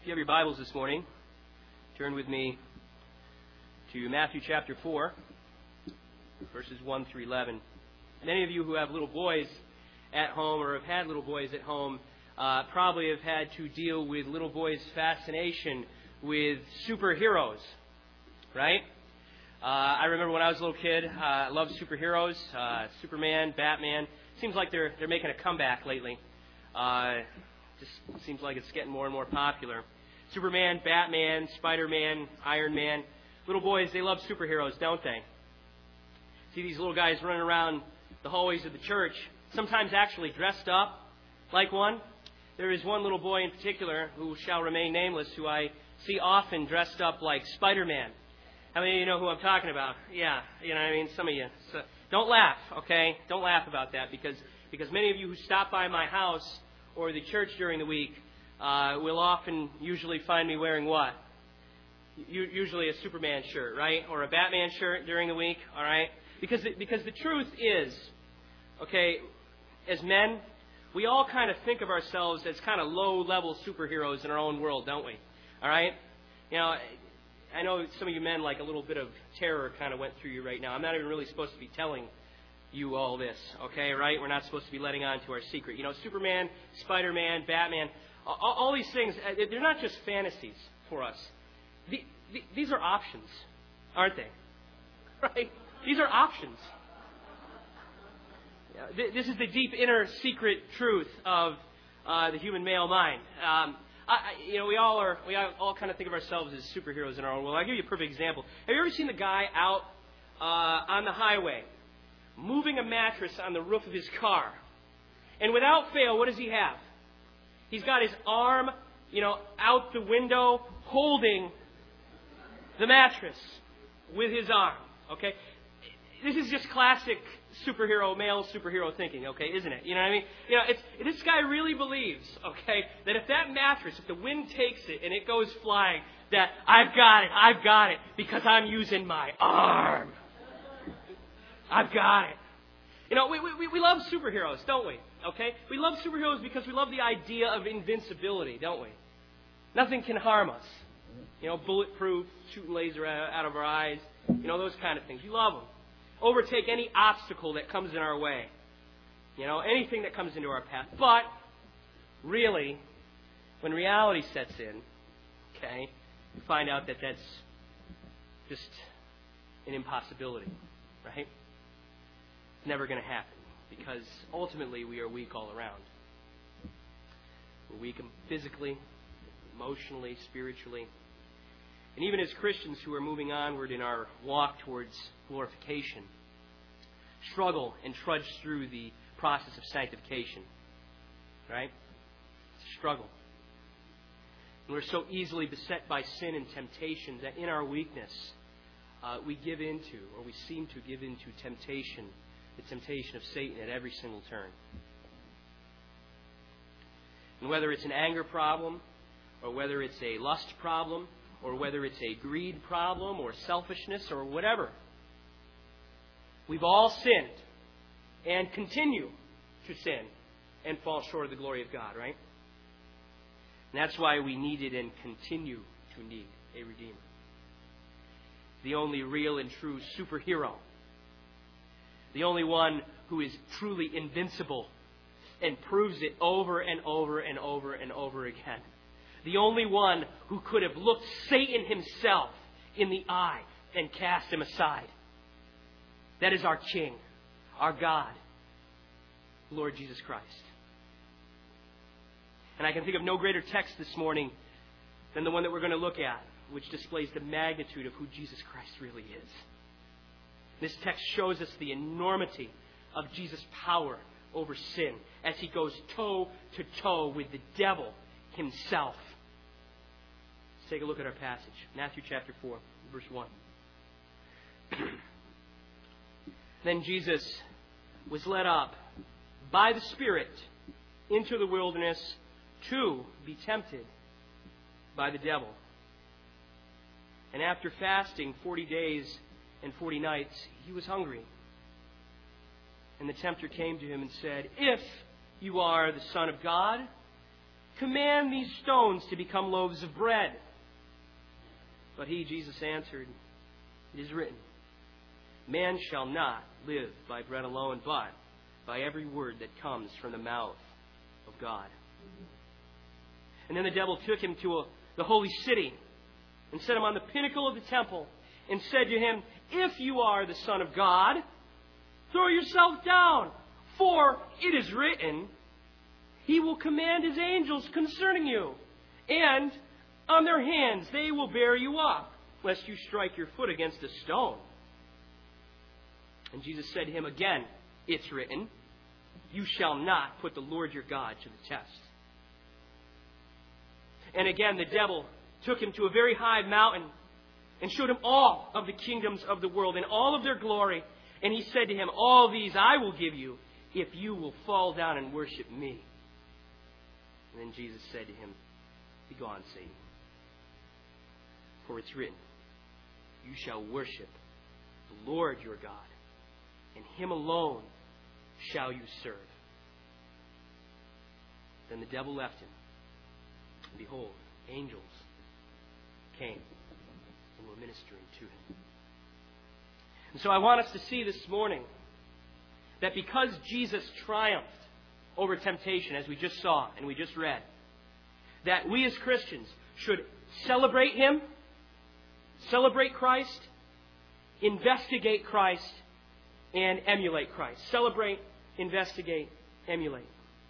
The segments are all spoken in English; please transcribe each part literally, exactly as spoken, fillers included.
If you have your Bibles this morning, turn with me to Matthew chapter four, verses one through eleven. Many of you who have little boys at home or have had little boys at home uh, probably have had to deal with little boys' fascination with superheroes, right? Uh, I remember when I was a little kid, uh, I loved superheroes, uh, Superman, Batman. Seems like they're they're making a comeback lately. Uh, just seems like it's getting more and more popular. Superman, Batman, Spider-Man, Iron Man. Little boys, they love superheroes, don't they? See these little guys running around the hallways of the church, sometimes actually dressed up like one. There is one little boy in particular who shall remain nameless, who I see often dressed up like Spider-Man. How many of you know who I'm talking about? Yeah, you know what I mean? Some of you. So don't laugh, okay? Don't laugh about that because, because many of you who stop by my house or the church during the week uh, will often usually find me wearing what? U- usually a Superman shirt, right? Or a Batman shirt during the week, all right? Because the, because the truth is, okay, as men, we all kind of think of ourselves as kind of low-level superheroes in our own world, don't we? All right? You know, I know some of you men, like a little bit of terror kind of went through you right now. I'm not even really supposed to be telling you all this, okay, right? We're not supposed to be letting on to our secret. You know, Superman, Spider-Man, Batman, all, all these things, they're not just fantasies for us. The, the, these are options, aren't they? Right? These are options. Yeah, this is the deep inner secret truth of uh, the human male mind. Um, I, you know, we all are. We all kind of think of ourselves as superheroes in our own world. I'll give you a perfect example. Have you ever seen the guy out uh, on the highway moving a mattress on the roof of his car? And without fail, what does he have? He's got his arm, you know, out the window, holding the mattress with his arm. Okay, this is just classic superhero, male superhero thinking, okay, isn't it? You know what I mean? You know, it's, this guy really believes, okay, that if that mattress, if the wind takes it and it goes flying, that I've got it, I've got it, because I'm using my arm. I've got it. You know, we, we, we love superheroes, don't we? Okay? We love superheroes because we love the idea of invincibility, don't we? Nothing can harm us. You know, bulletproof, shooting laser out of our eyes, you know, those kind of things. We love them. Overtake any obstacle that comes in our way. You know, anything that comes into our path. But, really, when reality sets in, okay, you find out that that's just an impossibility, right? It's never going to happen because ultimately we are weak all around. We're weak physically, emotionally, spiritually. And even as Christians who are moving onward in our walk towards glorification, struggle and trudge through the process of sanctification. Right? It's a struggle. And we're so easily beset by sin and temptation that in our weakness, uh, we give into, or we seem to give into temptation, the temptation of Satan at every single turn. And whether it's an anger problem, or whether it's a lust problem, or whether it's a greed problem or selfishness or whatever. We've all sinned and continue to sin and fall short of the glory of God, right? And that's why we needed and continue to need a Redeemer. The only real and true superhero. The only one who is truly invincible and proves it over and over and over and over again. The only one who could have looked Satan himself in the eye and cast him aside. That is our King, our God, Lord Jesus Christ. And I can think of no greater text this morning than the one that we're going to look at, which displays the magnitude of who Jesus Christ really is. This text shows us the enormity of Jesus' power over sin as he goes toe to toe with the devil himself. Let's take a look at our passage. Matthew chapter four, verse one. Then Jesus was led up by the Spirit into the wilderness to be tempted by the devil. And after fasting forty days and forty nights, he was hungry. And the tempter came to him and said, "If you are the Son of God, command these stones to become loaves of bread." But he, Jesus, answered, "It is written, man shall not live by bread alone, but by every word that comes from the mouth of God." And then the devil took him to a, the holy city and set him on the pinnacle of the temple and said to him, "If you are the Son of God, throw yourself down, for it is written, He will command His angels concerning you, and on their hands they will bear you up, lest you strike your foot against a stone." And Jesus said to him again, "It's written, you shall not put the Lord your God to the test." And again the devil took him to a very high mountain and showed him all of the kingdoms of the world and all of their glory. And he said to him, "All these I will give you if you will fall down and worship me." And then Jesus said to him, "Begone, Satan. For it's written, you shall worship the Lord your God, and Him alone shall you serve." Then the devil left him. And behold, angels came and were ministering to him. And so I want us to see this morning that because Jesus triumphed over temptation, as we just saw and we just read, that we as Christians should celebrate Him, celebrate Christ, investigate Christ, and emulate Christ. Celebrate, investigate, emulate.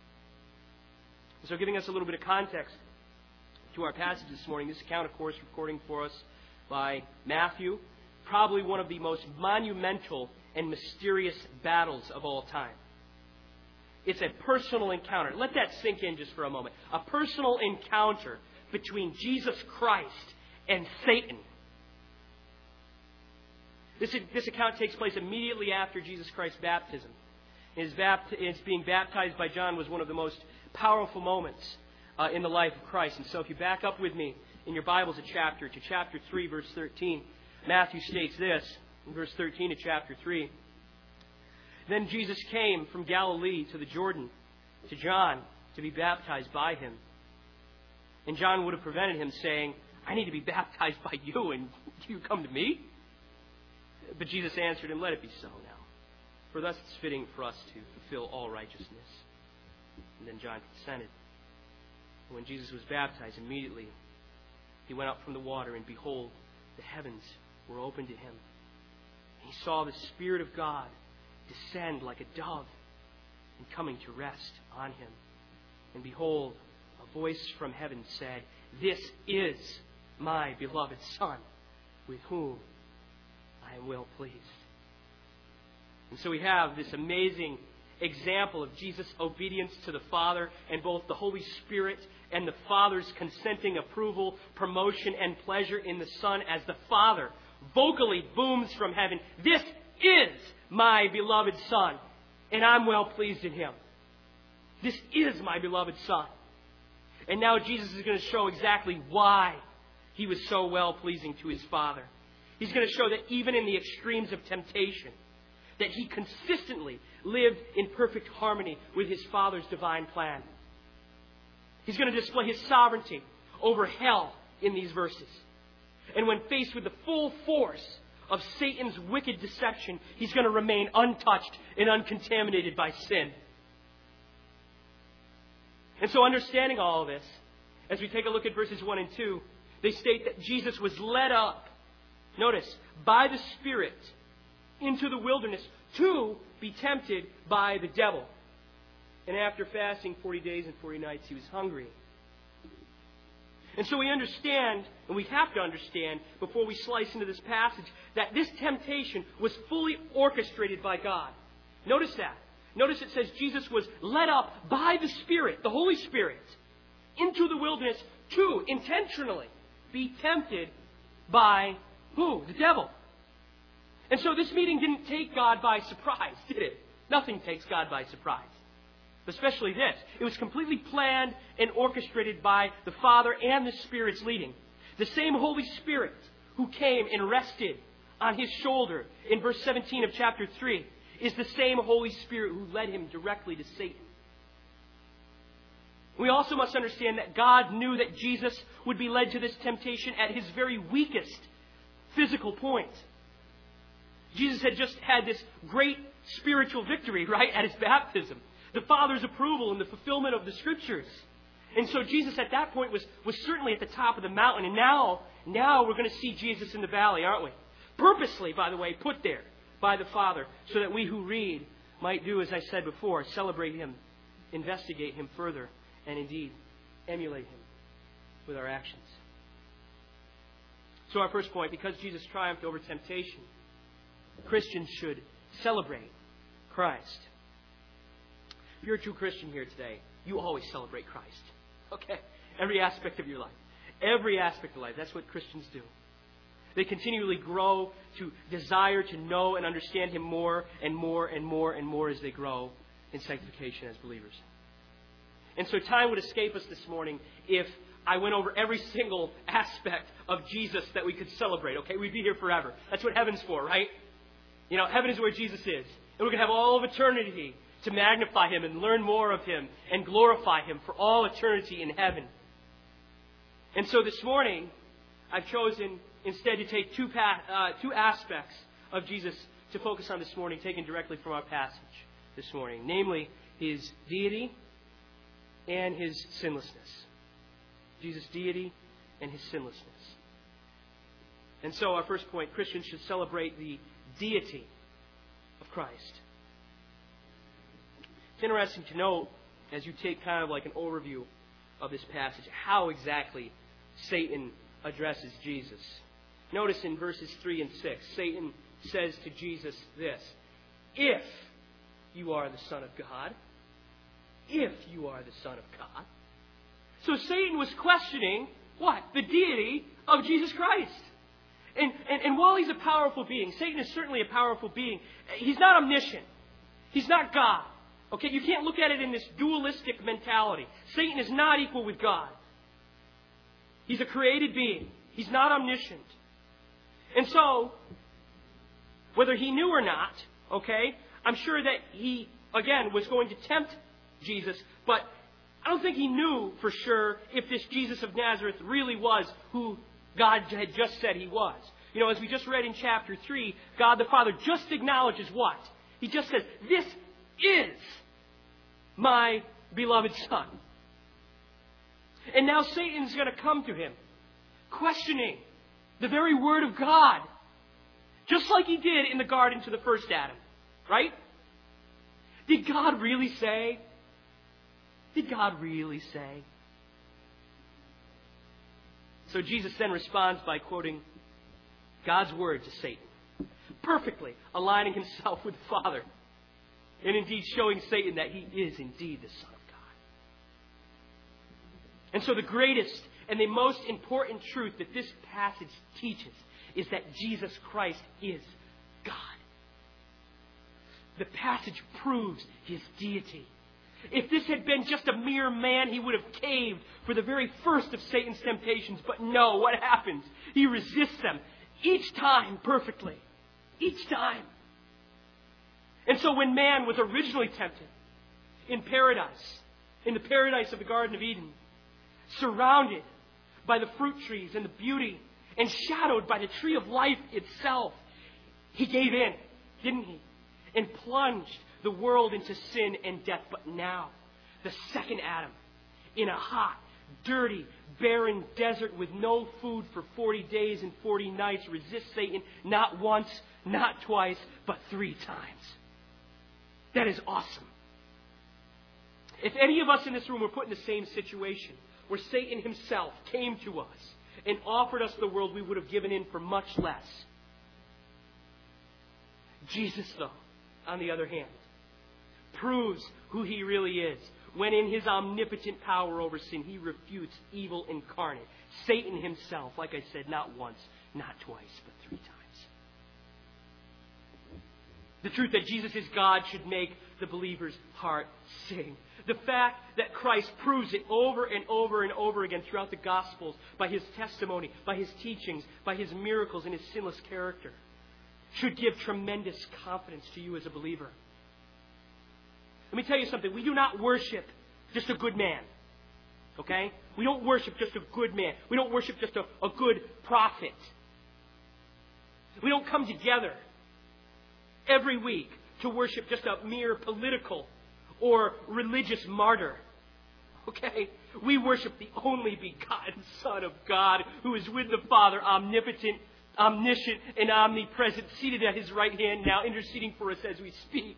So giving us a little bit of context to our passage this morning, this account, of course, recording for us by Matthew, probably one of the most monumental and mysterious battles of all time. It's a personal encounter. Let that sink in just for a moment. A personal encounter between Jesus Christ and Satan. This, this account takes place immediately after Jesus Christ's baptism. His, bapt- his being baptized by John was one of the most powerful moments uh, in the life of Christ. And so if you back up with me in your Bibles a chapter, to chapter three, verse thirteen, Matthew states this, in verse thirteen of chapter three. "Then Jesus came from Galilee to the Jordan, to John, to be baptized by him. And John would have prevented him, saying, 'I need to be baptized by you, and do you come to me?' But Jesus answered him, 'Let it be so now, for thus it's fitting for us to fulfill all righteousness.' And then John consented. And when Jesus was baptized, immediately he went up from the water, and behold, the heavens were opened to him. And he saw the Spirit of God descend like a dove and coming to rest on him. And behold, a voice from heaven said, 'This is my beloved Son, with whom I am well pleased.'" And so we have this amazing example of Jesus' obedience to the Father, and both the Holy Spirit and the Father's consenting approval, promotion, and pleasure in the Son, as the Father vocally booms from heaven, "This is my beloved Son, and I'm well pleased in Him. This is my beloved Son." And now Jesus is going to show exactly why He was so well pleasing to His Father. He's going to show that even in the extremes of temptation, that He consistently lived in perfect harmony with His Father's divine plan. He's going to display His sovereignty over hell in these verses. And when faced with the full force of Satan's wicked deception, He's going to remain untouched and uncontaminated by sin. And so, understanding all of this, as we take a look at verses one and two, they state that Jesus was led up, notice, by the Spirit into the wilderness to be tempted by the devil. And after fasting forty days and forty nights, He was hungry. And so we understand, and we have to understand, before we slice into this passage, that this temptation was fully orchestrated by God. Notice that. Notice it says Jesus was led up by the Spirit, the Holy Spirit, into the wilderness to intentionally be tempted by who? The devil. And so this meeting didn't take God by surprise, did it? Nothing takes God by surprise. Especially this. It was completely planned and orchestrated by the Father and the Spirit's leading. The same Holy Spirit who came and rested on His shoulder in verse seventeen of chapter three is the same Holy Spirit who led Him directly to Satan. We also must understand that God knew that Jesus would be led to this temptation at his very weakest physical point. Jesus had just had this great spiritual victory, right, at his baptism. The Father's approval and the fulfillment of the Scriptures. And so Jesus at that point was, was certainly at the top of the mountain. And now, now we're going to see Jesus in the valley, aren't we? Purposely, by the way, put there by the Father, so that we who read might do, as I said before, celebrate Him, investigate Him further, and indeed emulate Him with our actions. So our first point, because Jesus triumphed over temptation, Christians should celebrate Christ. If you're a true Christian here today, you always celebrate Christ. Okay? Every aspect of your life. Every aspect of life. That's what Christians do. They continually grow to desire to know and understand Him more and more and more and more as they grow in sanctification as believers. And so time would escape us this morning if I went over every single aspect of Jesus that we could celebrate. Okay? We'd be here forever. That's what heaven's for, right? You know, heaven is where Jesus is. And we're going to have all of eternity to magnify Him and learn more of Him and glorify Him for all eternity in heaven. And so this morning, I've chosen instead to take two, pa- uh, two aspects of Jesus to focus on this morning, taken directly from our passage this morning. Namely, His deity and His sinlessness. Jesus' deity and His sinlessness. And so our first point, Christians should celebrate the deity of Christ. It's interesting to note, as you take kind of like an overview of this passage, how exactly Satan addresses Jesus. Notice in verses three and six, Satan says to Jesus this: if you are the Son of God, if you are the Son of God. So Satan was questioning what? The deity of Jesus Christ. And, and, and while he's a powerful being, Satan is certainly a powerful being, he's not omniscient. He's not God. Okay, you can't look at it in this dualistic mentality. Satan is not equal with God. He's a created being. He's not omniscient. And so, whether he knew or not, okay, I'm sure that he, again, was going to tempt Jesus, but I don't think he knew for sure if this Jesus of Nazareth really was who God had just said He was. You know, as we just read in chapter three, God the Father just acknowledges what? He just says, this is my beloved Son. And now Satan's going to come to Him, questioning the very Word of God, just like he did in the garden to the first Adam. Right? Did God really say? Did God really say? So Jesus then responds by quoting God's word to Satan, perfectly aligning Himself with the Father, and indeed showing Satan that He is indeed the Son of God. And so the greatest and the most important truth that this passage teaches is that Jesus Christ is God. The passage proves His deity. If this had been just a mere man, He would have caved for the very first of Satan's temptations. But no, what happens? He resists them each time perfectly. Each time. And so when man was originally tempted in paradise, in the paradise of the Garden of Eden, surrounded by the fruit trees and the beauty, and shadowed by the tree of life itself, he gave in, didn't he? And plunged the world into sin and death. But now, the second Adam, in a hot, dirty, barren desert with no food for forty days and forty nights, resists Satan not once, not twice, but three times. That is awesome. If any of us in this room were put in the same situation, where Satan himself came to us and offered us the world, we would have given in for much less. Jesus, though, on the other hand, proves who He really is when in His omnipotent power over sin, He refutes evil incarnate. Satan himself, like I said, not once, not twice, but three times. The truth that Jesus is God should make the believer's heart sing. The fact that Christ proves it over and over and over again throughout the Gospels by His testimony, by His teachings, by His miracles, and His sinless character should give tremendous confidence to you as a believer. Let me tell you something. We do not worship just a good man. Okay? We don't worship just a good man. We don't worship just a, a good prophet. We don't come together every week to worship just a mere political or religious martyr. Okay? We worship the only begotten Son of God, who is with the Father, omnipotent, omniscient, and omnipresent, seated at His right hand now, interceding for us as we speak.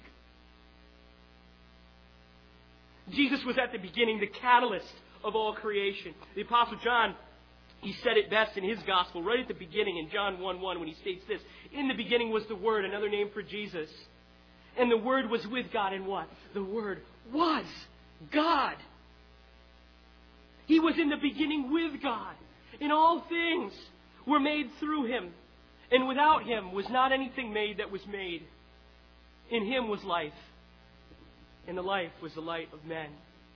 Jesus was at the beginning, the catalyst of all creation. The Apostle John, he said it best in his gospel, right at the beginning in John one one, when he states this: "In the beginning was the Word," another name for Jesus. "And the Word was with God," and what? The Word was God. He was in the beginning with God. And all things were made through Him. And without Him was not anything made that was made. In Him was life. And the life was the light of men.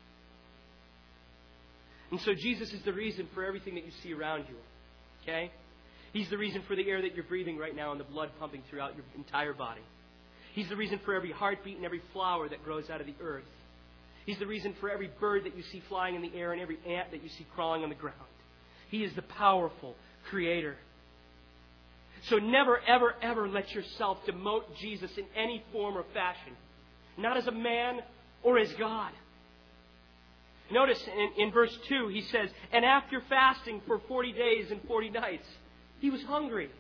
And so Jesus is the reason for everything that you see around you. Okay? He's the reason for the air that you're breathing right now and the blood pumping throughout your entire body. He's the reason for every heartbeat and every flower that grows out of the earth. He's the reason for every bird that you see flying in the air and every ant that you see crawling on the ground. He is the powerful Creator. So never, ever, ever let yourself demote Jesus in any form or fashion. Not as a man or as God. Notice in, in verse two, he says, "And after fasting for forty days and forty nights, He was hungry."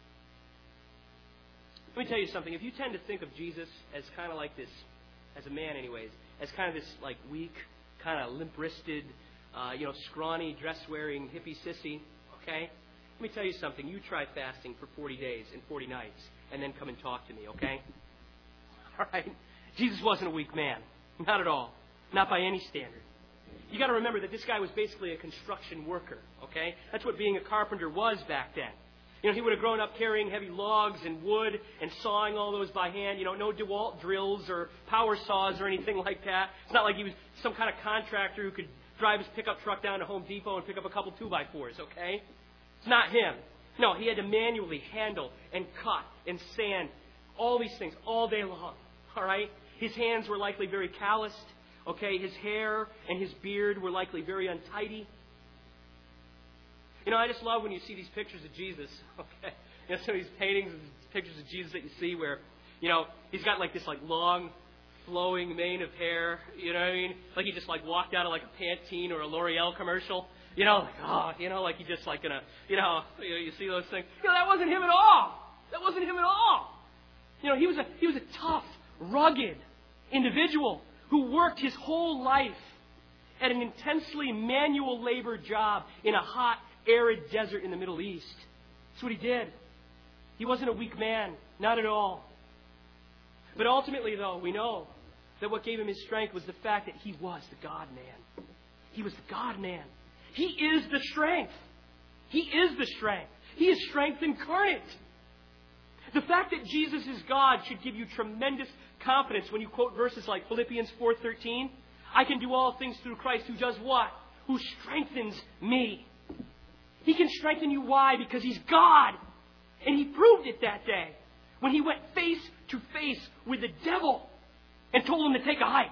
Let me tell you something. If you tend to think of Jesus as kind of like this, as a man anyways, as kind of this like weak, kind of limp-wristed, uh, you know, scrawny, dress-wearing hippie sissy, okay? Let me tell you something. You try fasting for forty days and forty nights, and then come and talk to me, okay? All right? Jesus wasn't a weak man. Not at all. Not by any standard. You got to remember that this guy was basically a construction worker, okay? That's what being a carpenter was back then. You know, he would have grown up carrying heavy logs and wood and sawing all those by hand. You know, no DeWalt drills or power saws or anything like that. It's not like he was some kind of contractor who could drive his pickup truck down to Home Depot and pick up a couple two by fours, okay? It's not him. No, he had to manually handle and cut and sand all these things all day long, all right? His hands were likely very calloused, okay? His hair and his beard were likely very untidy. You know, I just love when you see these pictures of Jesus, okay? You know, some of these paintings and pictures of Jesus that you see where, you know, he's got like this like long, flowing mane of hair, you know what I mean? Like he just like walked out of like a Pantene or a L'Oreal commercial. You know, like, oh, you know, like he just like gonna, you know, you know, you see those things. You know, that wasn't him at all. That wasn't him at all. You know, he was a he was a tough, rugged individual who worked his whole life at an intensely manual labor job in a hot, arid desert in the Middle East. That's what he did. He wasn't a weak man. Not at all. But ultimately, though, we know that what gave him his strength was the fact that he was the God-man. He was the God-man. He is the strength. He is the strength. He is strength incarnate. The fact that Jesus is God should give you tremendous confidence when you quote verses like Philippians four thirteen. I can do all things through Christ who does what? Who strengthens me. He can strengthen you. Why? Because He's God. And He proved it that day when He went face to face with the devil and told him to take a hike.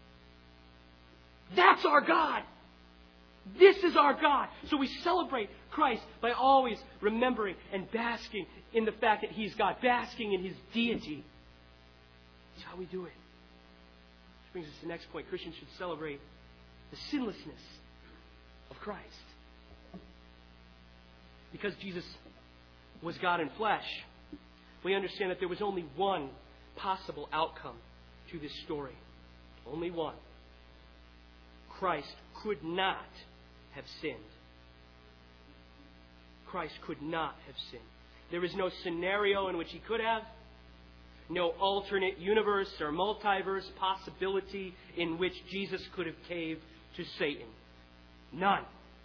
That's our God. This is our God. So we celebrate Christ by always remembering and basking in the fact that He's God, basking in His deity. That's how we do it. Which brings us to the next point. Christians should celebrate the sinlessness of Christ. Because Jesus was God in flesh, we understand that there was only one possible outcome to this story. Only one. Christ could not have sinned. Christ could not have sinned. There is no scenario in which He could have. No alternate universe or multiverse possibility in which Jesus could have caved to Satan. None.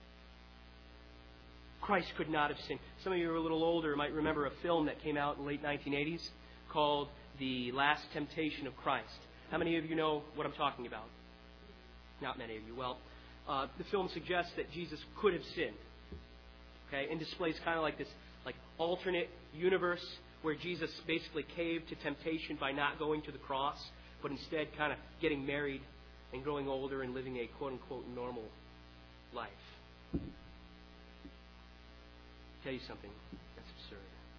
Christ could not have sinned. Some of you who are a little older might remember a film that came out in the late nineteen eighties called The Last Temptation of Christ. How many of you know what I'm talking about? Not many of you. Well, uh, the film suggests that Jesus could have sinned. Okay, and displays kind of like this like alternate universe where Jesus basically caved to temptation by not going to the cross, but instead kind of getting married and growing older and living a quote-unquote normal life. I'll tell you something. That's absurd.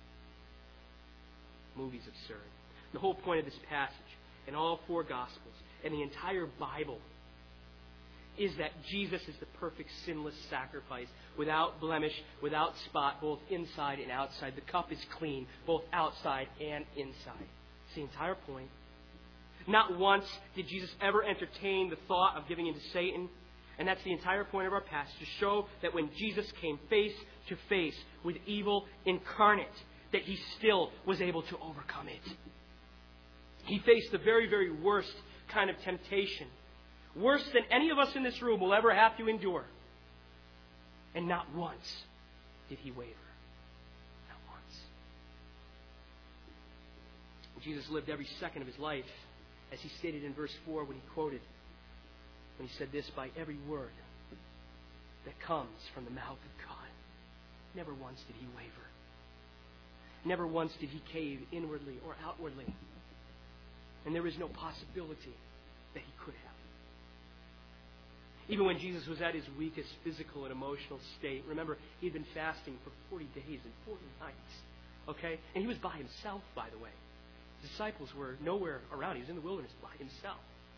Movie's absurd. The whole point of this passage in all four Gospels and the entire Bible is that Jesus is the perfect sinless sacrifice, without blemish, without spot, both inside and outside. The cup is clean, both outside and inside. It's the entire point. Not once did Jesus ever entertain the thought of giving in to Satan. And that's the entire point of our passage, to show that when Jesus came face to face with evil incarnate, that He still was able to overcome it. He faced the very, very worst kind of temptation. Worse than any of us in this room will ever have to endure. And not once did He waver. Not once. Jesus lived every second of His life, as He stated in verse four when He quoted, when He said this, by every word that comes from the mouth of God. Never once did He waver. Never once did He cave inwardly or outwardly. And there is no possibility that He could have. Even when Jesus was at His weakest physical and emotional state, remember, He had been fasting for forty days and forty nights. Okay? And He was by Himself, by the way. His disciples were nowhere around. He was in the wilderness by Himself.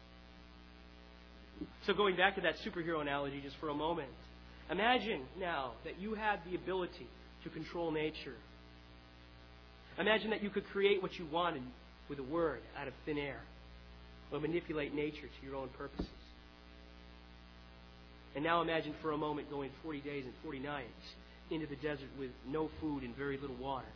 So going back to that superhero analogy just for a moment, imagine now that you had the ability to control nature. Imagine that you could create what you wanted with a word out of thin air, or manipulate nature to your own purposes. And now imagine for a moment going forty days and forty nights into the desert with no food and very little water.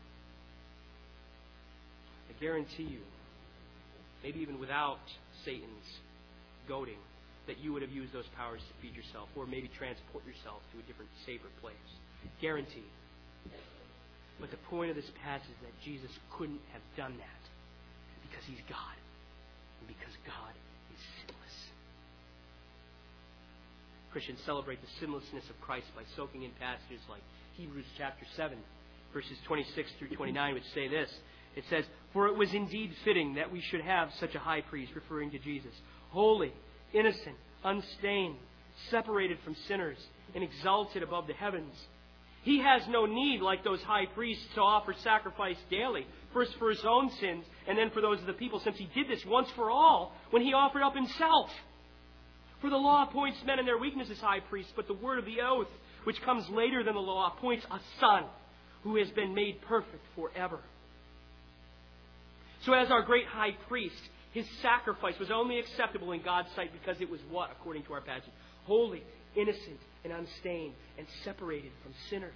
I guarantee you, maybe even without Satan's goading, that you would have used those powers to feed yourself, or maybe transport yourself to a different, safer place. Guaranteed. But the point of this passage is that Jesus couldn't have done that because He's God, and because God is sinless. Christians celebrate the sinlessness of Christ by soaking in passages like Hebrews chapter seven, verses twenty-six through twenty-nine, which say this. It says, "For it was indeed fitting that we should have such a high priest," referring to Jesus, "holy, innocent, unstained, separated from sinners, and exalted above the heavens. He has no need, like those high priests, to offer sacrifice daily, first for His own sins, and then for those of the people, since He did this once for all when He offered up Himself. For the law appoints men in their weakness as high priests, but the word of the oath, which comes later than the law, appoints a Son who has been made perfect forever." So as our great high priest, His sacrifice was only acceptable in God's sight because it was what, according to our passage? Holy, innocent, and unstained, and separated from sinners.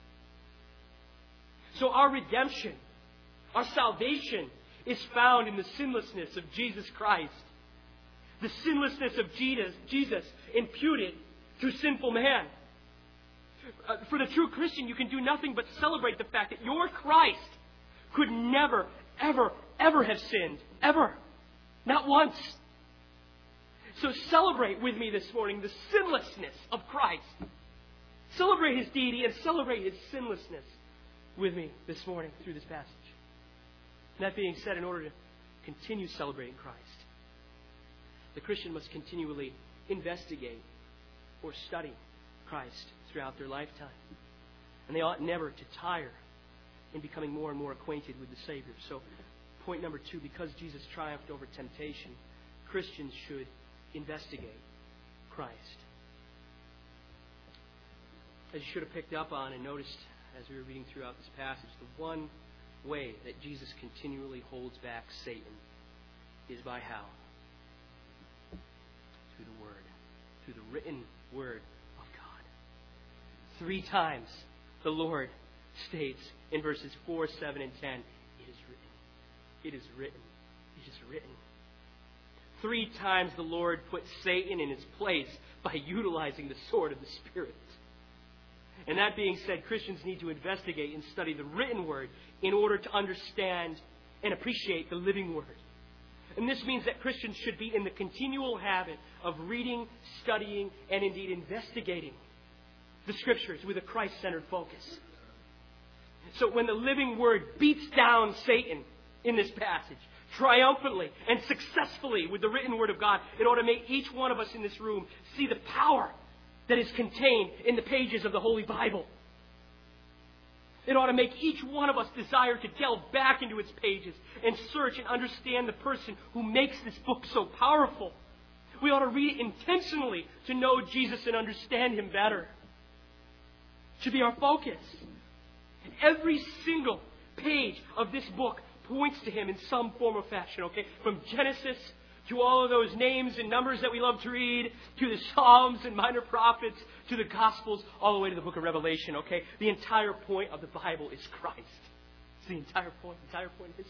So our redemption, our salvation, is found in the sinlessness of Jesus Christ. The sinlessness of Jesus, Jesus imputed to sinful man. Uh, for the true Christian, you can do nothing but celebrate the fact that your Christ could never, ever, ever have sinned. Ever. Not once. So celebrate with me this morning the sinlessness of Christ. Celebrate His deity and celebrate His sinlessness with me this morning through this passage. That being said, in order to continue celebrating Christ, the Christian must continually investigate or study Christ throughout their lifetime. And they ought never to tire in becoming more and more acquainted with the Savior. So, point number two, because Jesus triumphed over temptation, Christians should investigate Christ. As you should have picked up on and noticed as we were reading throughout this passage, the one way that Jesus continually holds back Satan is by how? Through the Word. Through the written Word of God. Three times the Lord states in verses four, seven, and ten, "It is written. It is written. It is written." Three times the Lord put Satan in his place by utilizing the sword of the Spirit. And that being said, Christians need to investigate and study the written Word in order to understand and appreciate the living Word. And this means that Christians should be in the continual habit of reading, studying, and indeed investigating the Scriptures with a Christ-centered focus. So when the living Word beats down Satan in this passage, triumphantly and successfully with the written Word of God, it ought to make each one of us in this room see the power that is contained in the pages of the Holy Bible. It ought to make each one of us desire to delve back into its pages and search and understand the person who makes this book so powerful. We ought to read it intentionally to know Jesus and understand Him better. It should be our focus. And every single page of this book points to Him in some form or fashion, okay? From Genesis to all of those names and numbers that we love to read, to the Psalms and minor prophets, to the Gospels, all the way to the book of Revelation, okay? The entire point of the Bible is Christ. It's the entire point, entire point of history.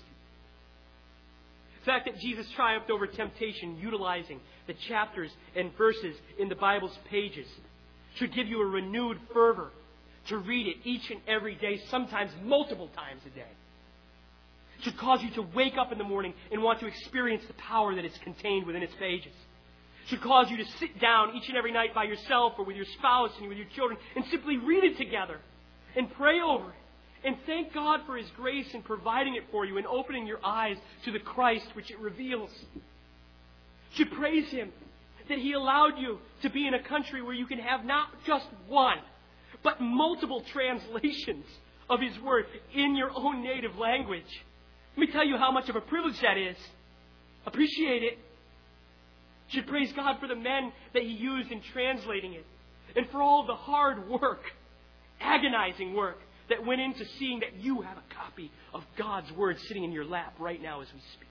The fact that Jesus triumphed over temptation utilizing the chapters and verses in the Bible's pages should give you a renewed fervor to read it each and every day, sometimes multiple times a day. It should cause you to wake up in the morning and want to experience the power that is contained within its pages. It should cause you to sit down each and every night by yourself or with your spouse and with your children and simply read it together and pray over it. And thank God for His grace in providing it for you and opening your eyes to the Christ which it reveals. You should praise Him that He allowed you to be in a country where you can have not just one, but multiple translations of His Word in your own native language. Let me tell you how much of a privilege that is. Appreciate it. You should praise God for the men that He used in translating it, and for all the hard work, agonizing work, that went into seeing that you have a copy of God's Word sitting in your lap right now as we speak.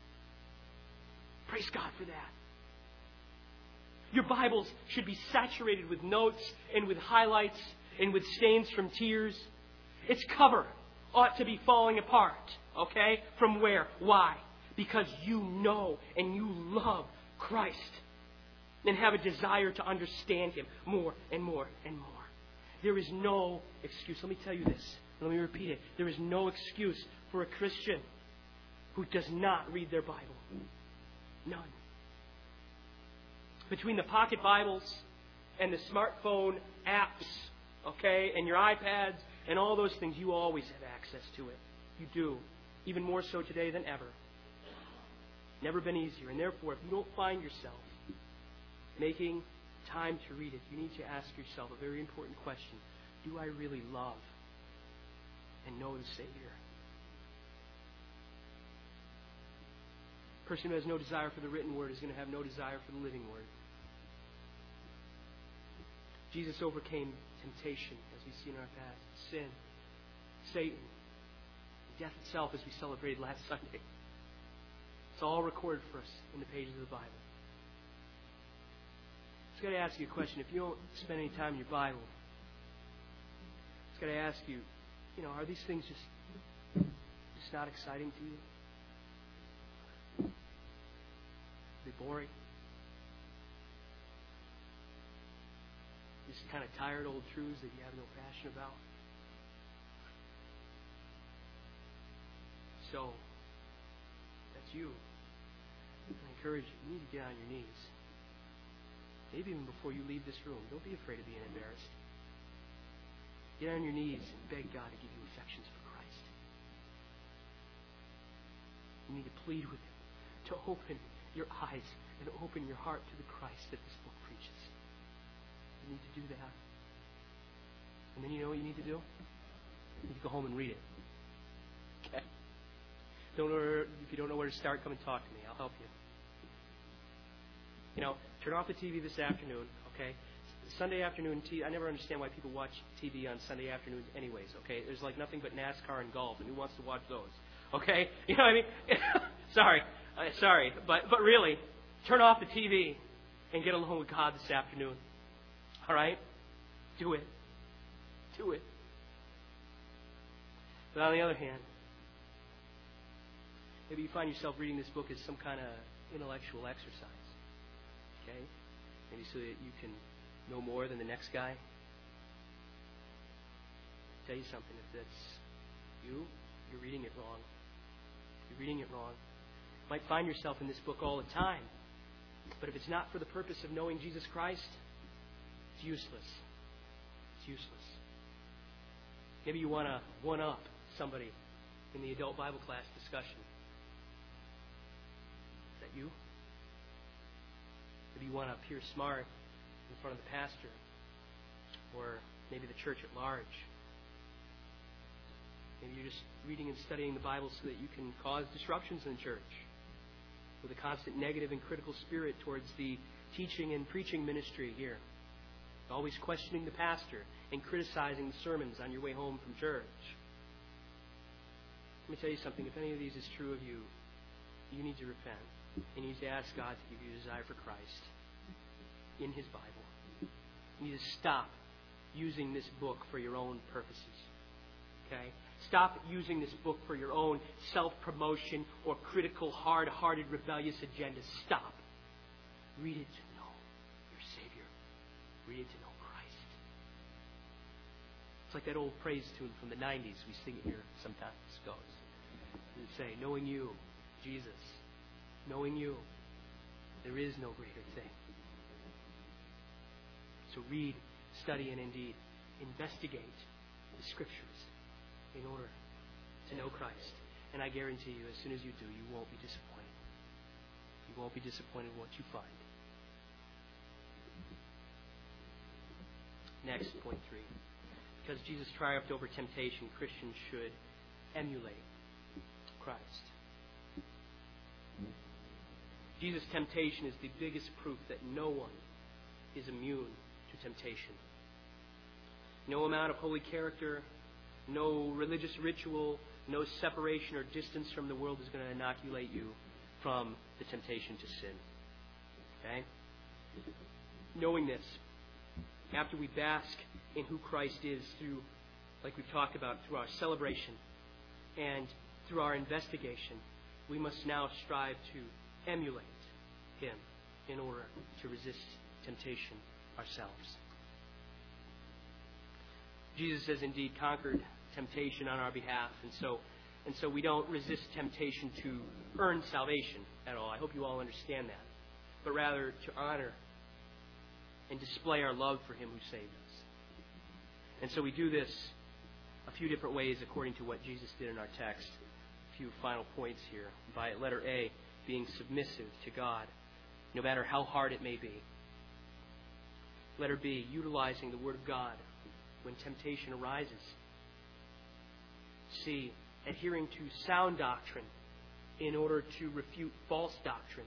Praise God for that. Your Bibles should be saturated with notes and with highlights and with stains from tears. Its cover ought to be falling apart. Okay? From where? Why? Because you know and you love Christ and have a desire to understand Him more and more and more. There is no excuse. Let me tell you this. Let me repeat it. There is no excuse for a Christian who does not read their Bible. None. Between the pocket Bibles and the smartphone apps, okay, and your iPads and all those things, you always have access to it. You do. Even more so today than ever. Never been easier. And therefore, if you don't find yourself making time to read it, you need to ask yourself a very important question. Do I really love and know the Savior? A person who has no desire for the written Word is going to have no desire for the living Word. Jesus overcame temptation, as we see in our past, sin, Satan, death itself, as we celebrated last Sunday. It's all recorded for us in the pages of the Bible. I just got to ask you a question. If you don't spend any time in your Bible, I just got to ask you, you know, are these things just just not exciting to you? Are they boring? Just kind of tired old truths that you have no passion about? So, that's you. I encourage you, you need to get on your knees. Maybe even before you leave this room. Don't be afraid of being embarrassed. Get on your knees and beg God to give you affections for Christ. You need to plead with Him to open your eyes and open your heart to the Christ that this book preaches. You need to do that. And then you know what you need to do? You need to go home and read it. Okay? Don't know where, if you don't know where to start, come and talk to me. I'll help you. You know, turn off the T V this afternoon, okay? Sunday afternoon T V. I never understand why people watch T V on Sunday afternoons anyways, okay? There's like nothing but NASCAR and golf, and who wants to watch those? Okay? You know what I mean? sorry. Uh, sorry. But, but really, turn off the T V and get alone with God this afternoon. All right? Do it. Do it. But on the other hand, maybe you find yourself reading this book as some kind of intellectual exercise. Okay? Maybe so that you can know more than the next guy. I'll tell you something. If that's you, you're reading it wrong. You're reading it wrong. You might find yourself in this book all the time. But if it's not for the purpose of knowing Jesus Christ, it's useless. It's useless. Maybe you want to one-up somebody in the adult Bible class discussion. Is that you? Maybe you want to appear smart in front of the pastor or maybe the church at large. Maybe you're just reading and studying the Bible so that you can cause disruptions in the church with a constant negative and critical spirit towards the teaching and preaching ministry here. Always questioning the pastor and criticizing the sermons on your way home from church. Let me tell you something. If any of these is true of you, you need to repent. You need to ask God to give you a desire for Christ in His Bible. You need to stop using this book for your own purposes. Okay? Stop using this book for your own self-promotion or critical, hard-hearted, rebellious agendas. Stop. Read it to know your Savior. Read it to know Christ. It's like that old praise tune from the nineties we sing it here sometimes. It goes. And say, knowing you, Jesus, knowing you, there is no greater thing. So read, study, and indeed investigate the Scriptures in order to know Christ. And I guarantee you, as soon as you do, you won't be disappointed. You won't be disappointed in what you find. Next, point three. Because Jesus triumphed over temptation, Christians should emulate Christ. Jesus' temptation is the biggest proof that no one is immune to temptation. No amount of holy character, no religious ritual, no separation or distance from the world is going to inoculate you from the temptation to sin. Okay? Knowing this, after we bask in who Christ is through, like we've talked about, through our celebration and through our investigation, we must now strive to emulate Him in order to resist temptation ourselves. Jesus has indeed conquered temptation on our behalf, and so and so we don't resist temptation to earn salvation at all. I hope you all understand that. But rather to honor and display our love for Him who saved us. And so we do this a few different ways according to what Jesus did in our text. A few final points here. By letter A, being submissive to God, no matter how hard it may be. Letter B, utilizing the Word of God when temptation arises. C, adhering to sound doctrine in order to refute false doctrine.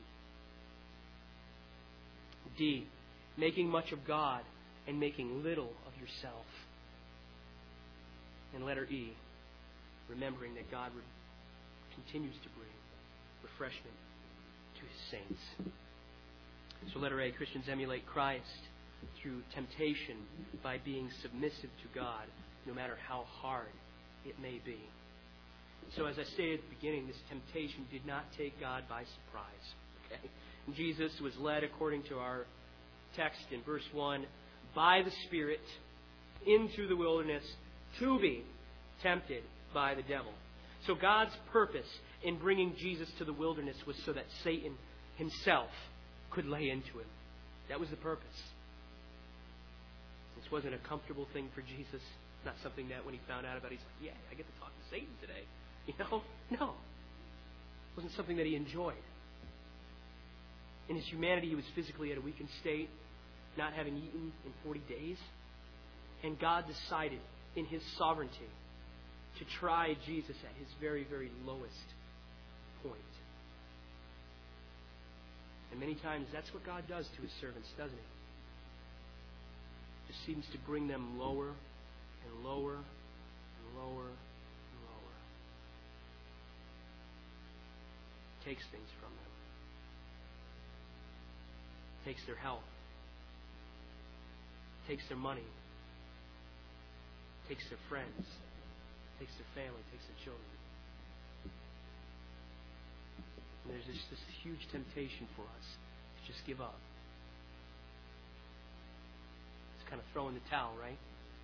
D, making much of God and making little of yourself. And letter E, remembering that God continues to bring refreshment to His saints. So letter A, Christians emulate Christ through temptation by being submissive to God, no matter how hard it may be. So as I stated at the beginning, this temptation did not take God by surprise. Okay? And Jesus was led, according to our text in verse one, by the Spirit into the wilderness to be tempted by the devil. So God's purpose in bringing Jesus to the wilderness was so that Satan himself could lay into Him. That was the purpose. This wasn't a comfortable thing for Jesus. Not something that when He found out about it, He's like, yeah, I get to talk to Satan today. You know? No. It wasn't something that He enjoyed. In His humanity, He was physically at a weakened state, not having eaten in forty days. And God decided in His sovereignty to try Jesus at His very, very lowest point. And many times that's what God does to His servants, doesn't He? Just seems to bring them lower and lower and lower and lower. Takes things from them. Takes their health. Takes their money. Takes their friends. Takes their family. Takes their children. And there's just this huge temptation for us to just give up. It's kind of throwing the towel, right?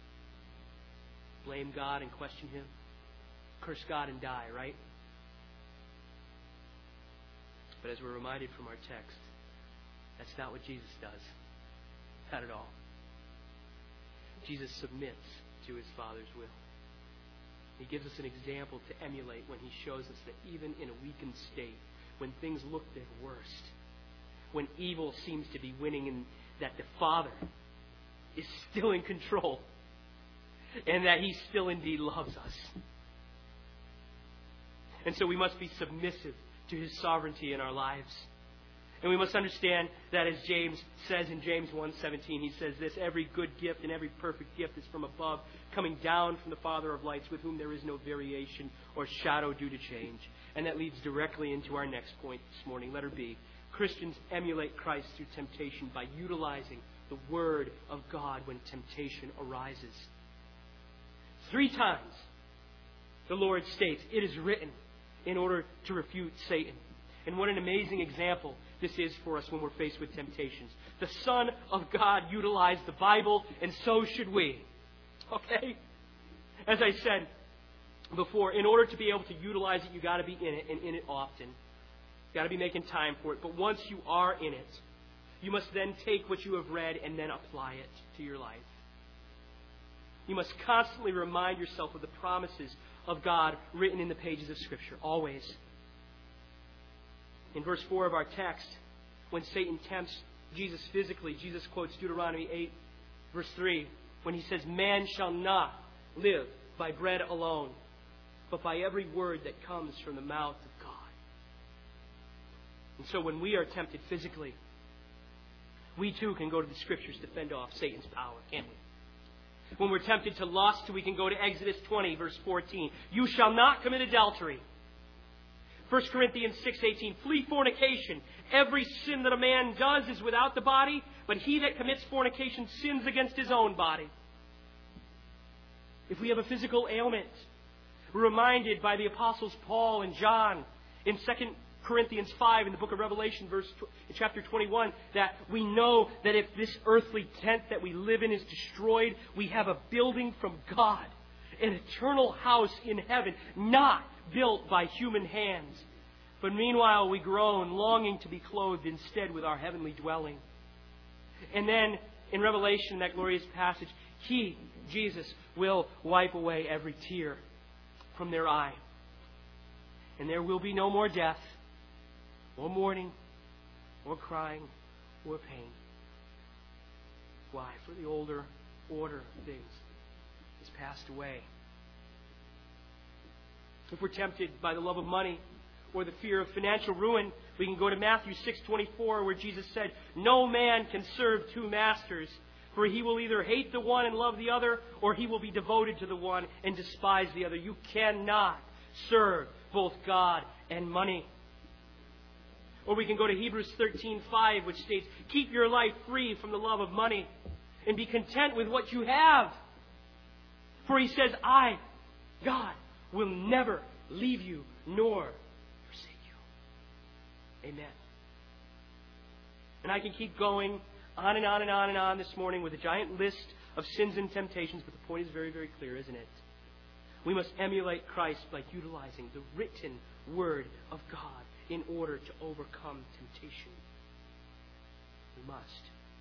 Blame God and question Him. Curse God and die, right? But as we're reminded from our text, that's not what Jesus does. Not at all. Jesus submits to His Father's will. He gives us an example to emulate when He shows us that even in a weakened state, when things look their worst, when evil seems to be winning and that the Father is still in control and that He still indeed loves us. And so we must be submissive to His sovereignty in our lives. And we must understand that, as James says in James one seventeen, he says this, every good gift and every perfect gift is from above, coming down from the Father of lights, with whom there is no variation or shadow due to change. And that leads directly into our next point this morning. Letter B. Christians emulate Christ through temptation by utilizing the Word of God when temptation arises. Three times the Lord states, it is written, in order to refute Satan. And what an amazing example this is for us when we're faced with temptations. The Son of God utilized the Bible, and so should we. Okay? As I said before, in order to be able to utilize it, you've got to be in it, and in it often. You've got to be making time for it. But once you are in it, you must then take what you have read and then apply it to your life. You must constantly remind yourself of the promises of God written in the pages of Scripture, always. In verse four of our text, when Satan tempts Jesus physically, Jesus quotes Deuteronomy eight, verse three, when he says, man shall not live by bread alone, but by every word that comes from the mouth of God. And so when we are tempted physically, we too can go to the Scriptures to fend off Satan's power, can't we? When we're tempted to lust, we can go to Exodus twenty, verse fourteen. You shall not commit adultery. First Corinthians six eighteen. Flee fornication. Every sin that a man does is without the body, but he that commits fornication sins against his own body. If we have a physical ailment, we're reminded by the apostles Paul and John in Second Corinthians five, in the book of Revelation, verse chapter twenty-one, that we know that if this earthly tent that we live in is destroyed, we have a building from God, an eternal house in heaven, not built by human hands. But meanwhile we groan, longing to be clothed instead with our heavenly dwelling. And then in Revelation, that glorious passage, He, Jesus, will wipe away every tear from their eye. And there will be no more death, or mourning, or crying, or pain. Why? For the older order of things has passed away. If we're tempted by the love of money or the fear of financial ruin, we can go to Matthew six twenty-four, where Jesus said, no man can serve two masters, for he will either hate the one and love the other, or he will be devoted to the one and despise the other. You cannot serve both God and money. Or we can go to Hebrews thirteen five, which states, keep your life free from the love of money and be content with what you have. For He says, I, God, will never leave you nor forsake you. Amen. And I can keep going on and on and on and on this morning with a giant list of sins and temptations, but the point is very, very clear, isn't it? We must emulate Christ by utilizing the written Word of God in order to overcome temptation. We must.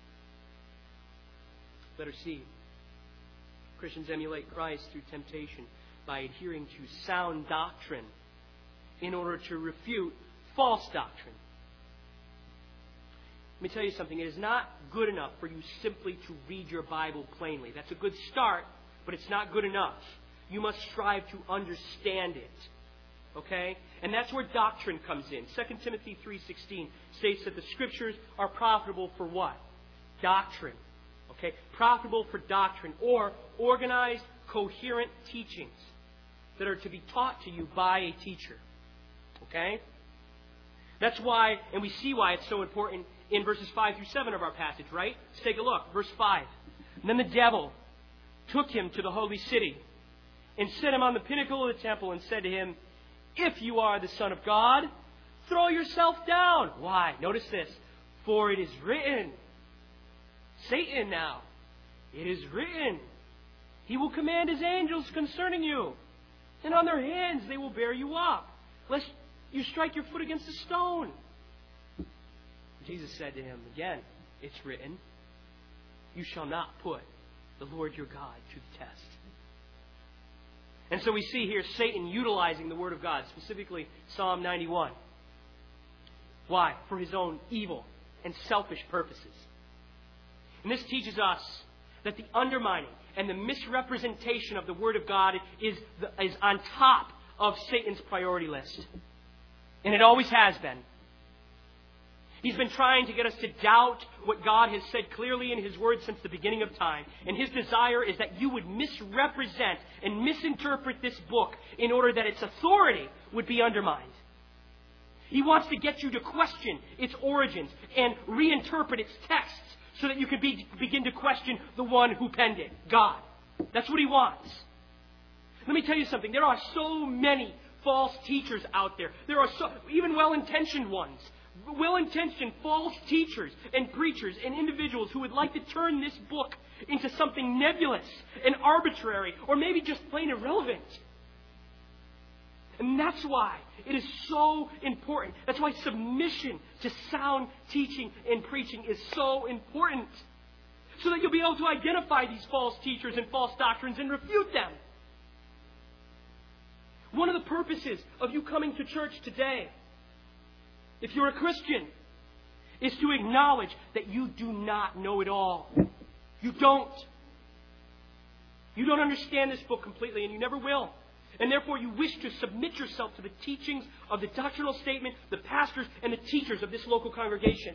Letter C. Christians emulate Christ through temptation by adhering to sound doctrine in order to refute false doctrine. Let me tell you something. It is not good enough for you simply to read your Bible plainly. That's a good start, but it's not good enough. You must strive to understand it. Okay? And that's where doctrine comes in. Second Timothy three sixteen states that the Scriptures are profitable for what? Doctrine. Okay? Profitable for doctrine, or organized, coherent teachings that are to be taught to you by a teacher. Okay? That's why, and we see why it's so important in verses five through seven of our passage, right? Let's take a look. Verse five. And then the devil took him to the holy city and set him on the pinnacle of the temple and said to him, if you are the Son of God, throw yourself down. Why? Notice this. For it is written. Satan now. It is written. He will command His angels concerning you, and on their hands they will bear you up, lest you strike your foot against a stone. Jesus said to him, again, it's written, you shall not put the Lord your God to the test. And so we see here Satan utilizing the Word of God, specifically Psalm ninety-one. Why? For his own evil and selfish purposes. And this teaches us that the undermining and the misrepresentation of the Word of God is, the, is on top of Satan's priority list. And it always has been. He's been trying to get us to doubt what God has said clearly in His Word since the beginning of time. And his desire is that you would misrepresent and misinterpret this book in order that its authority would be undermined. He wants to get you to question its origins and reinterpret its texts so that you can be, begin to question the one who penned it, God. That's what he wants. Let me tell you something. There are so many false teachers out there. There are so, even well-intentioned ones. Well-intentioned false teachers and preachers and individuals who would like to turn this book into something nebulous and arbitrary or maybe just plain irrelevant. And that's why it is so important. That's why submission to sound teaching and preaching is so important. So that you'll be able to identify these false teachers and false doctrines and refute them. One of the purposes of you coming to church today, if you're a Christian, is to acknowledge that you do not know it all. You don't. You don't understand this book completely, and you never will. And therefore you wish to submit yourself to the teachings of the doctrinal statement, the pastors, and the teachers of this local congregation.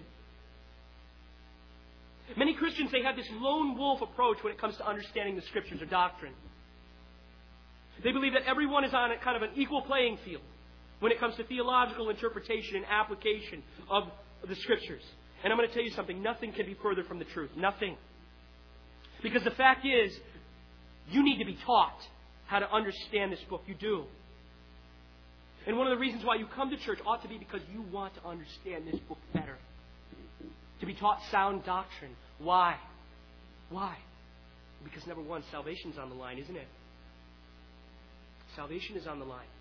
Many Christians, they have this lone wolf approach when it comes to understanding the Scriptures or doctrine. They believe that everyone is on a kind of an equal playing field when it comes to theological interpretation and application of the Scriptures. And I'm going to tell you something. Nothing can be further from the truth. Nothing. Because the fact is, you need to be taught how to understand this book. You do. And one of the reasons why you come to church ought to be because you want to understand this book better. To be taught sound doctrine. Why? Why? Because number one, salvation's on the line, isn't it? Salvation is on the line.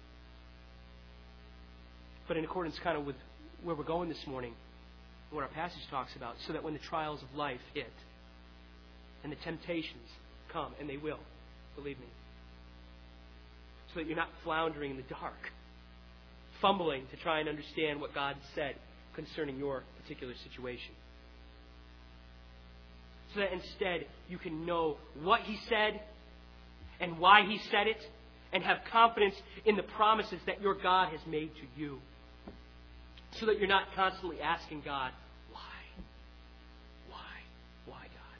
But in accordance kind of with where we're going this morning, what our passage talks about, so that when the trials of life hit, and the temptations come, and they will, believe me, so that you're not floundering in the dark, fumbling to try and understand what God said concerning your particular situation. So that instead you can know what He said and why He said it, and have confidence in the promises that your God has made to you. So that you're not constantly asking God, why? Why? Why, God?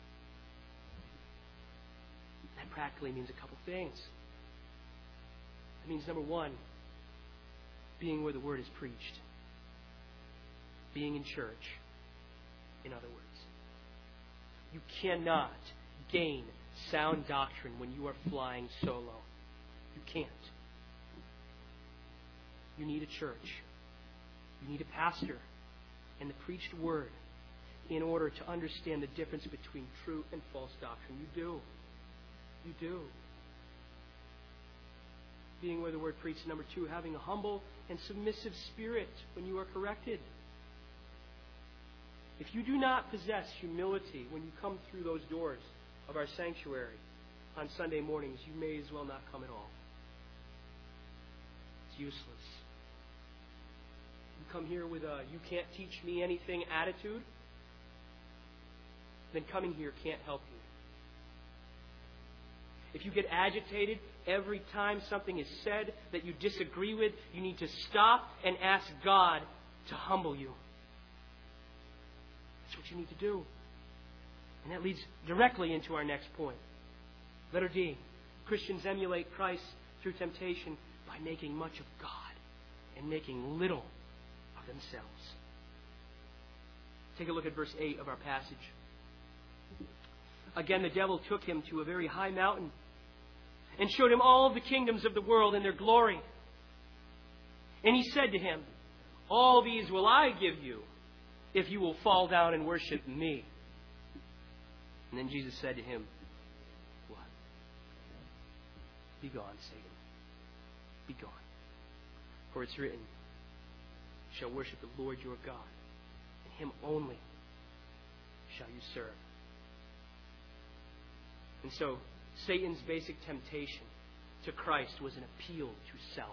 That practically means a couple things. It means, number one, being where the Word is preached. Being in church, in other words. You cannot gain sound doctrine when you are flying solo. You can't. You need a church. You need a pastor and the preached Word in order to understand the difference between true and false doctrine. You do. You do. Being where the Word preached. Number two, having a humble and submissive spirit when you are corrected. If you do not possess humility when you come through those doors of our sanctuary on Sunday mornings, you may as well not come at all. It's useless. You come here with a you can't teach me anything attitude, then coming here can't help you. If you get agitated every time something is said that you disagree with, you need to stop and ask God to humble you. That's what you need to do. And that leads directly into our next point. Letter D. Christians emulate Christ through temptation by making much of God and making little of themselves. Take a look at verse eight of our passage. Again, the devil took him to a very high mountain and showed him all the kingdoms of the world and their glory. And he said to him, all these will I give you if you will fall down and worship me. And then Jesus said to him, what? Be gone, Satan. Be gone. For it's written, you shall worship the Lord your God, and Him only shall you serve. And so, Satan's basic temptation to Christ was an appeal to self.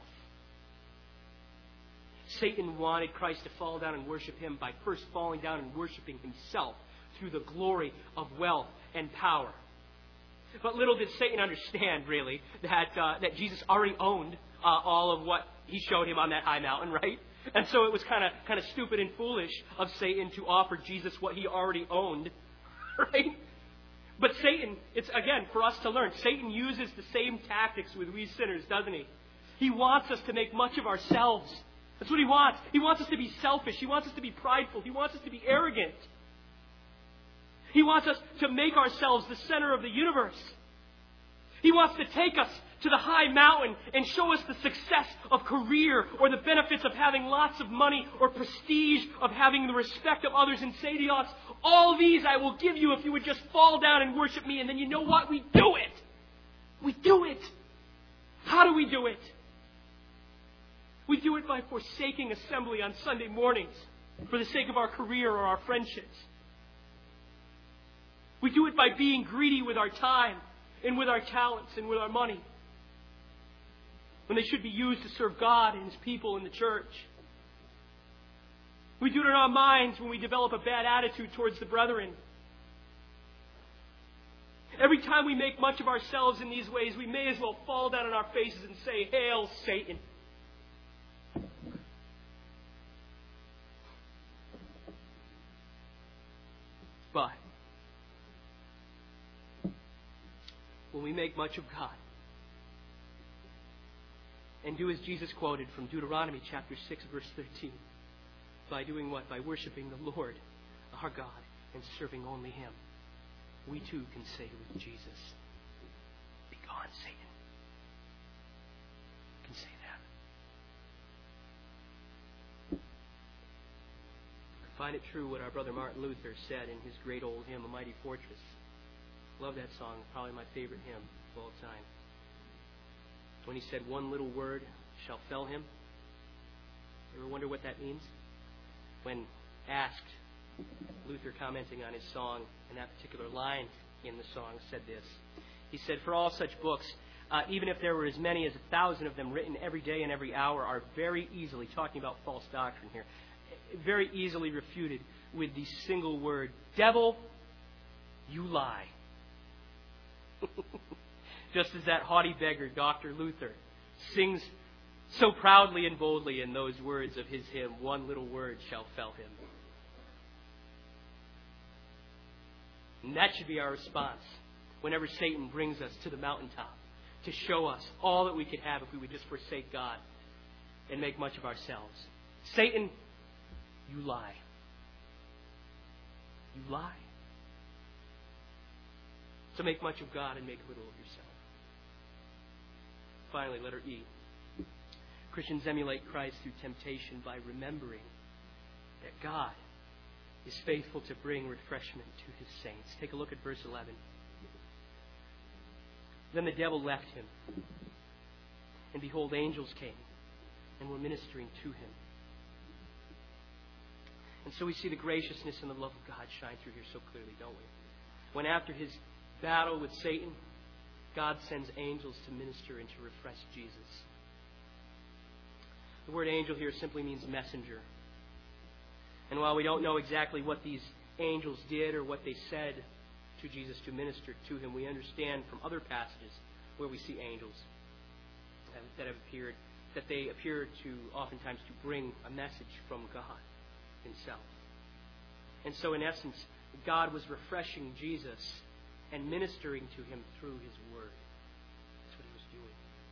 Satan wanted Christ to fall down and worship Him by first falling down and worshiping Himself through the glory of wealth and power. But little did Satan understand, really, that uh, that Jesus already owned uh, all of what he showed him on that high mountain, right? And so it was kind of kind of stupid and foolish of Satan to offer Jesus what he already owned, right? But Satan, it's again for us to learn. Satan uses the same tactics with we sinners, doesn't he? He wants us to make much of ourselves. That's what he wants. He wants us to be selfish. He wants us to be prideful. He wants us to be arrogant. He wants us to make ourselves the center of the universe. He wants to take us to the high mountain and show us the success of career or the benefits of having lots of money or prestige of having the respect of others and say to us, all these I will give you if you would just fall down and worship me. And then you know what? We do it. We do it. How do we do it? We do it by forsaking assembly on Sunday mornings for the sake of our career or our friendships. We do it by being greedy with our time and with our talents and with our money, when they should be used to serve God and His people in the church. We do it in our minds when we develop a bad attitude towards the brethren. Every time we make much of ourselves in these ways, we may as well fall down on our faces and say, "Hail, Satan." But when we make much of God and do as Jesus quoted from Deuteronomy chapter six, verse thirteen, by doing what? By worshiping the Lord, our God, and serving only Him, we too can say with Jesus, "Begone, Satan." We can say that. I find it true what our brother Martin Luther said in his great old hymn, "A Mighty Fortress." Love that song, probably my favorite hymn of all time. When he said, "One little word shall fell him." You ever wonder what that means? When asked, Luther, commenting on his song, and that particular line in the song, said this. He said, "For all such books, uh, even if there were as many as a thousand of them written every day and every hour, are very easily," talking about false doctrine here, "very easily refuted with the single word, 'Devil, you lie.'" Just as that haughty beggar, Doctor Luther, sings so proudly and boldly in those words of his hymn, "One little word shall fell him." And that should be our response whenever Satan brings us to the mountaintop to show us all that we could have if we would just forsake God and make much of ourselves. "Satan, you lie. You lie." So make much of God and make little of yourself. Finally, letter E. Christians emulate Christ through temptation by remembering that God is faithful to bring refreshment to His saints. Take a look at verse eleven. "Then the devil left him, and behold, angels came and were ministering to him." And so we see the graciousness and the love of God shine through here so clearly, don't we? When after His battle with Satan, God sends angels to minister and to refresh Jesus. The word angel here simply means messenger. And while we don't know exactly what these angels did or what they said to Jesus to minister to Him, we understand from other passages where we see angels that have appeared, that they appear to oftentimes to bring a message from God Himself. And so in essence, God was refreshing Jesus and ministering to Him through His Word. That's what He was doing.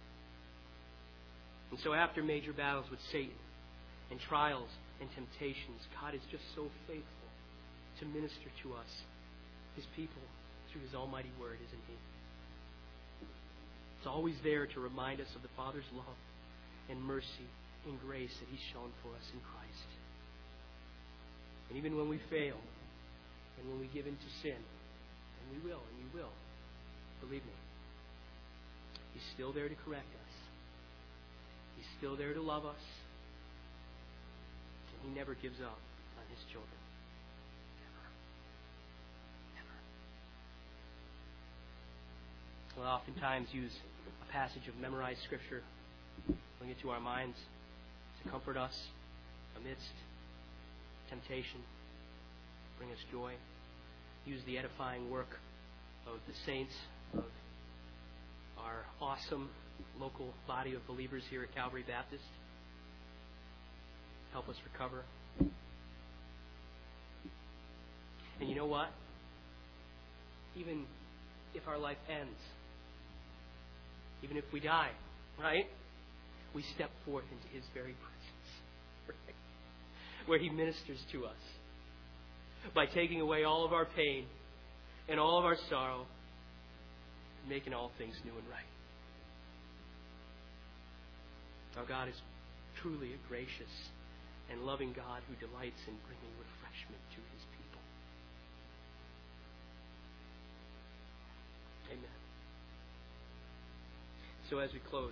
And so after major battles with Satan and trials and temptations, God is just so faithful to minister to us, His people, through His almighty Word, isn't He? It's always there to remind us of the Father's love and mercy and grace that He's shown for us in Christ. And even when we fail and when we give in to sin, and we will, and you will, believe me, He's still there to correct us. He's still there to love us. And He never gives up on His children. Never. Never. We'll oftentimes use a passage of memorized Scripture, bring it to our minds to comfort us amidst temptation, bring us joy. use the edifying work of the saints, of our awesome local body of believers here at Calvary Baptist. Help us recover. And you know what? Even if our life ends, even if we die, right? We step forth into His very presence, right? Where He ministers to us by taking away all of our pain and all of our sorrow, and making all things new and right. Our God is truly a gracious and loving God who delights in bringing refreshment to His people. Amen. So as we close,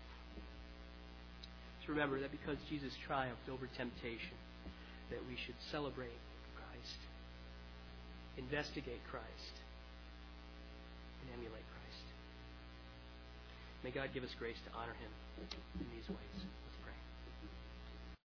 just remember that because Jesus triumphed over temptation, that we should celebrate Christ, investigate Christ, and emulate Christ. May God give us grace to honor Him in these